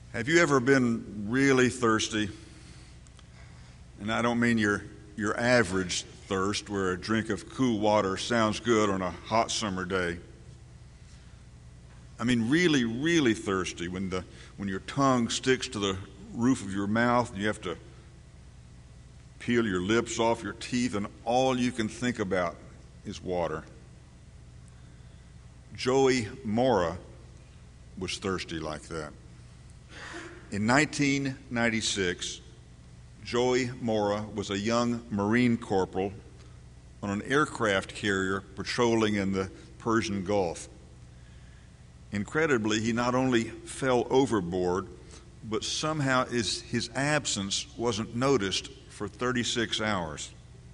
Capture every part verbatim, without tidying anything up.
Have you ever been really thirsty? And I don't mean your your average thirst, where a drink of cool water sounds good on a hot summer day. I mean really, really thirsty, when the when your tongue sticks to the roof of your mouth and you have to peel your lips off your teeth and all you can think about is water. Joey Mora was thirsty like that. In nineteen ninety-six, Joey Mora was a young Marine corporal on an aircraft carrier patrolling in the Persian Gulf. Incredibly, he not only fell overboard, but somehow his, his absence wasn't noticed for thirty-six hours.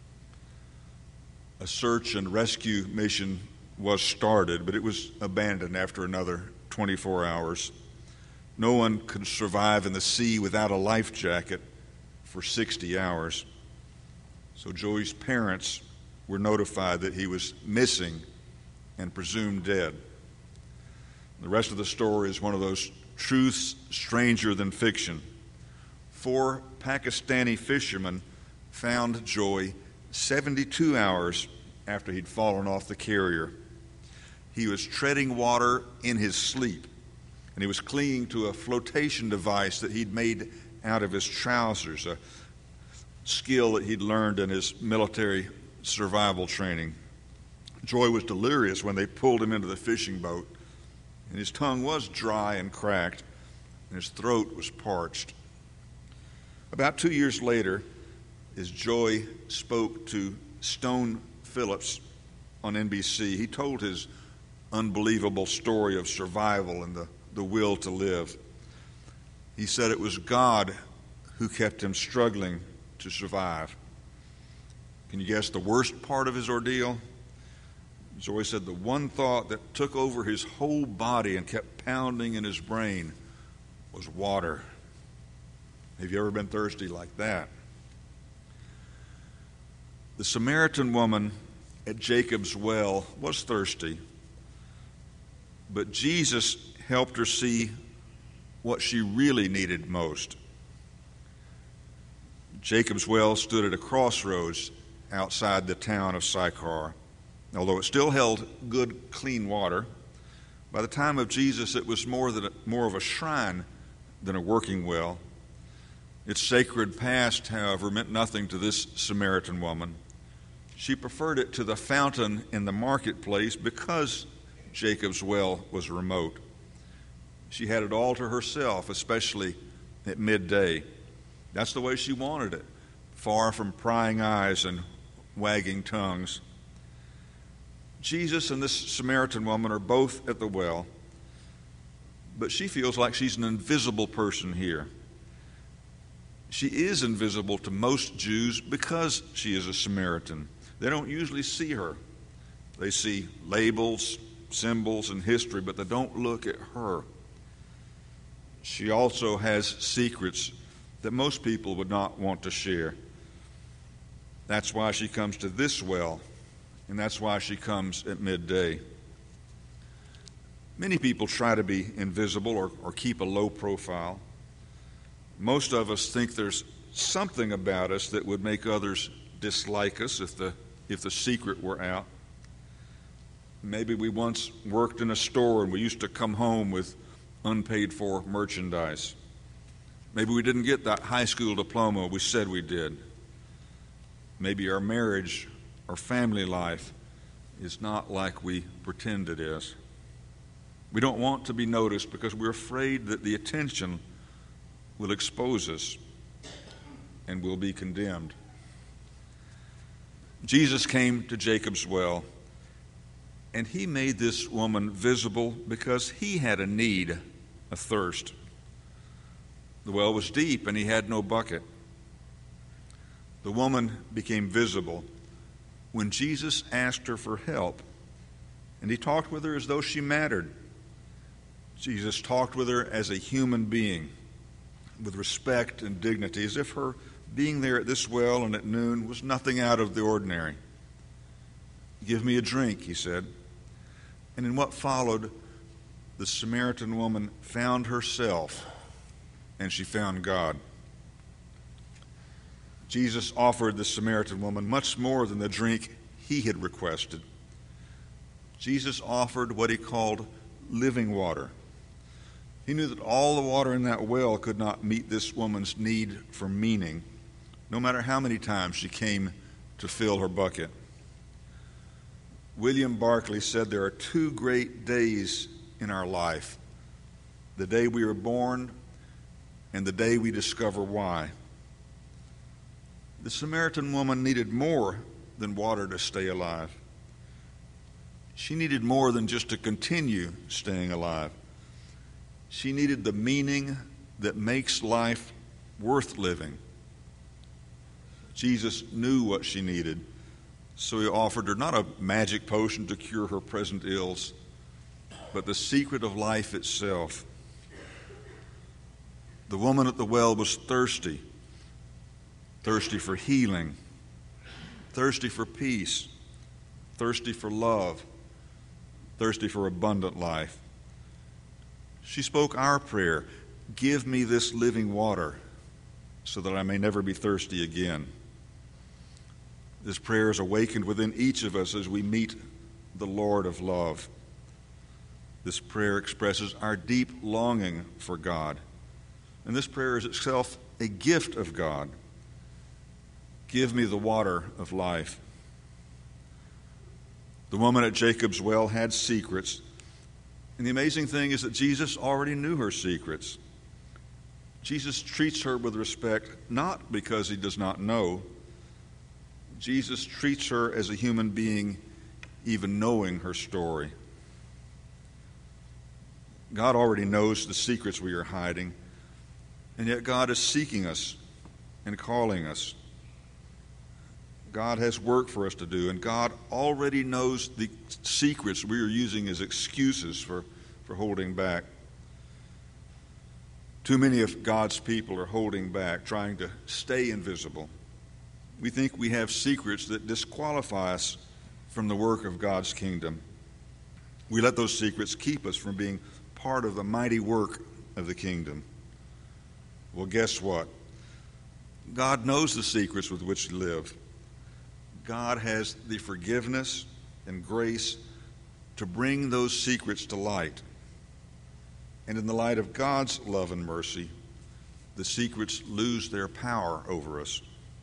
A search and rescue mission was started, but it was abandoned after another twenty-four hours. No one could survive in the sea without a life jacket for sixty hours. So Joey's parents were notified that he was missing and presumed dead. The rest of the story is one of those truths stranger than fiction. Four Pakistani fishermen found Joey seventy-two hours after he'd fallen off the carrier. He was treading water in his sleep, and he was clinging to a flotation device that he'd made out of his trousers, a skill that he'd learned in his military survival training. Joey was delirious when they pulled him into the fishing boat, and his tongue was dry and cracked, and his throat was parched. About two years later, as Joey spoke to Stone Phillips on N B C, he told his unbelievable story of survival and the, the will to live. He said it was God who kept him struggling to survive. Can you guess the worst part of his ordeal? Joey said the one thought that took over his whole body and kept pounding in his brain was water. Have you ever been thirsty like that? The Samaritan woman at Jacob's well was thirsty, but Jesus helped her see what she really needed most. Jacob's well stood at a crossroads outside the town of Sychar. Although it still held good, clean water, by the time of Jesus it was more, than a, more of a shrine than a working well. Its sacred past, however, meant nothing to this Samaritan woman. She preferred it to the fountain in the marketplace because Jacob's well was remote. She had it all to herself, especially at midday. That's the way she wanted it, far from prying eyes and wagging tongues. Jesus and this Samaritan woman are both at the well, but she feels like she's an invisible person here. She is invisible to most Jews because she is a Samaritan. They don't usually see her. They see labels, symbols, and history, but they don't look at her. She also has secrets that most people would not want to share. That's why she comes to this well, and that's why she comes at midday. Many people try to be invisible or, or keep a low profile. Most of us think there's something about us that would make others dislike us if the if the secret were out. Maybe we once worked in a store and we used to come home with unpaid for merchandise. Maybe we didn't get that high school diploma we said we did. Maybe our marriage or family life is not like we pretend it is. We don't want to be noticed because we're afraid that the attention will expose us and we'll be condemned. Jesus came to Jacob's well, and he made this woman visible because he had a need, a thirst. The well was deep, and he had no bucket. The woman became visible when Jesus asked her for help, and he talked with her as though she mattered. Jesus talked with her as a human being, with respect and dignity, as if her being there at this well and at noon was nothing out of the ordinary. "Give me a drink," he said. And in what followed, the Samaritan woman found herself and she found God. Jesus offered the Samaritan woman much more than the drink he had requested. Jesus offered what he called living water. He knew that all the water in that well could not meet this woman's need for meaning, no matter how many times she came to fill her bucket. William Barclay said there are two great days in our life: the day we are born and the day we discover why. The Samaritan woman needed more than water to stay alive. She needed more than just to continue staying alive. She needed the meaning that makes life worth living. Jesus knew what she needed, so he offered her not a magic potion to cure her present ills, but the secret of life itself. The woman at the well was thirsty, thirsty for healing, thirsty for peace, thirsty for love, thirsty for abundant life. She spoke our prayer, "Give me this living water so that I may never be thirsty again." This prayer is awakened within each of us as we meet the Lord of love. This prayer expresses our deep longing for God. And this prayer is itself a gift of God. Give me the water of life. The woman at Jacob's well had secrets. And the amazing thing is that Jesus already knew her secrets. Jesus treats her with respect, not because he does not know. Jesus treats her as a human being, even knowing her story. God already knows the secrets we are hiding, and yet God is seeking us and calling us. God has work for us to do, and God already knows the secrets we are using as excuses for, for holding back. Too many of God's people are holding back, trying to stay invisible. We think we have secrets that disqualify us from the work of God's kingdom. We let those secrets keep us from being part of the mighty work of the kingdom. Well, guess what? God knows the secrets with which we live. God has the forgiveness and grace to bring those secrets to light. And in the light of God's love and mercy, the secrets lose their power over us.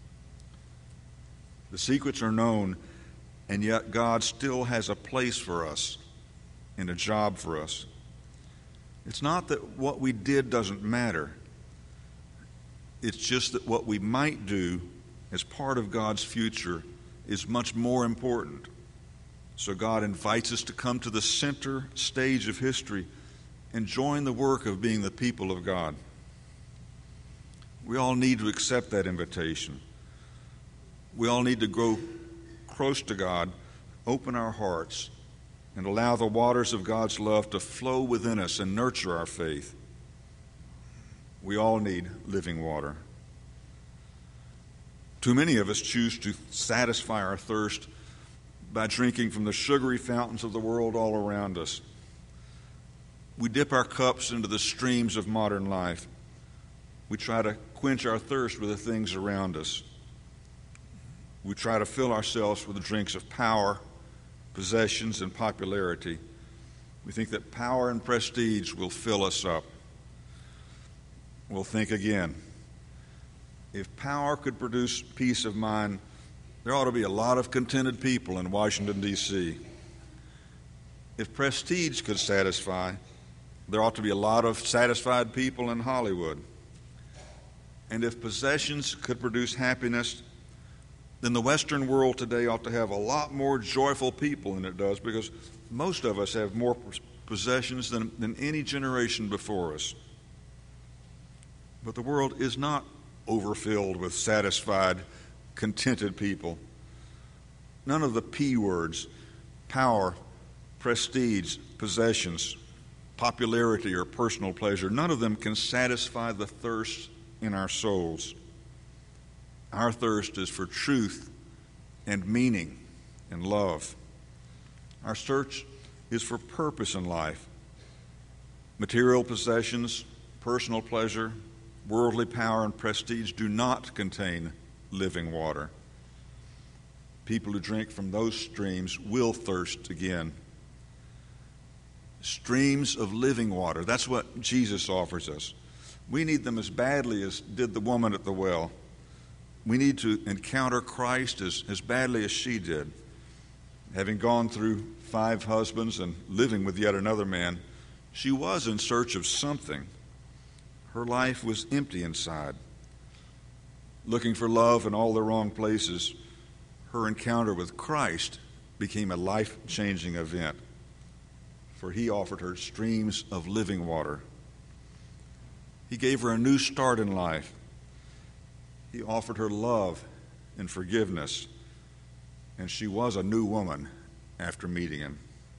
The secrets are known, and yet God still has a place for us and a job for us. It's not that what we did doesn't matter. It's just that what we might do as part of God's future is much more important. So God invites us to come to the center stage of history and join the work of being the people of God. We all need to accept that invitation. We all need to grow close to God, open our hearts, and allow the waters of God's love to flow within us and nurture our faith. We all need living water. Too many of us choose to satisfy our thirst by drinking from the sugary fountains of the world all around us. We dip our cups into the streams of modern life. We try to quench our thirst with the things around us. We try to fill ourselves with the drinks of power, possessions, and popularity. We think that power and prestige will fill us up. We'll think again. If power could produce peace of mind, there ought to be a lot of contented people in Washington, D C If prestige could satisfy, there ought to be a lot of satisfied people in Hollywood. And if possessions could produce happiness, then the Western world today ought to have a lot more joyful people than it does, because most of us have more possessions than, than any generation before us. But the world is not overfilled with satisfied, contented people. None of the P words, power, prestige, possessions, popularity, or personal pleasure, none of them can satisfy the thirst in our souls. Our thirst is for truth and meaning and love. Our search is for purpose in life. Material possessions, personal pleasure, worldly power and prestige do not contain living water. People who drink from those streams will thirst again. Streams of living water, that's what Jesus offers us. We need them as badly as did the woman at the well. We need to encounter Christ as, as badly as she did. Having gone through five husbands and living with yet another man, she was in search of something. Her life was empty inside. Looking for love in all the wrong places, her encounter with Christ became a life-changing event, for he offered her streams of living water. He gave her a new start in life. He offered her love and forgiveness, and she was a new woman after meeting him.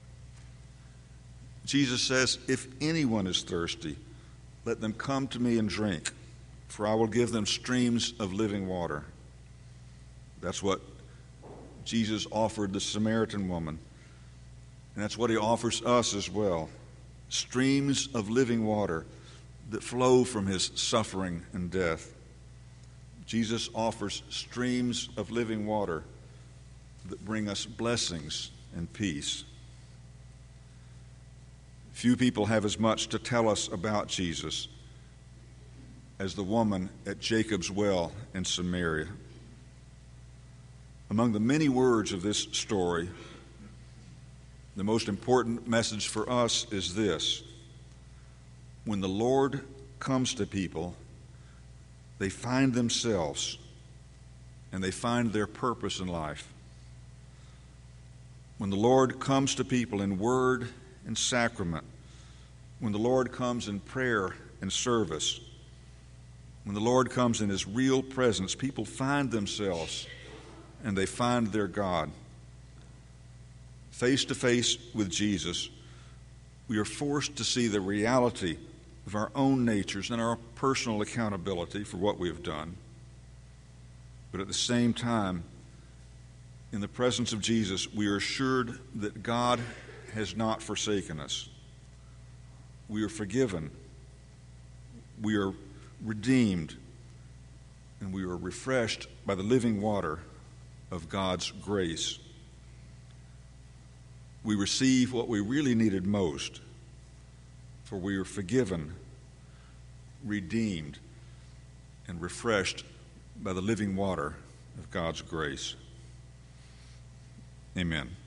Jesus says, "If anyone is thirsty, let them come to me and drink, for I will give them streams of living water." That's what Jesus offered the Samaritan woman, and that's what he offers us as well. Streams of living water that flow from his suffering and death. Jesus offers streams of living water that bring us blessings and peace. Few people have as much to tell us about Jesus as the woman at Jacob's well in Samaria. Among the many words of this story, the most important message for us is this: when the Lord comes to people, they find themselves and they find their purpose in life. When the Lord comes to people in word and sacrament, when the Lord comes in prayer and service, when the Lord comes in his real presence, people find themselves and they find their God. Face to face with Jesus, we are forced to see the reality of our own natures and our personal accountability for what we have done. But at the same time, in the presence of Jesus, we are assured that God has not forsaken us. We are forgiven. We are redeemed. And we are refreshed by the living water of God's grace. We receive what we really needed most, for we are forgiven, redeemed, and refreshed by the living water of God's grace. Amen.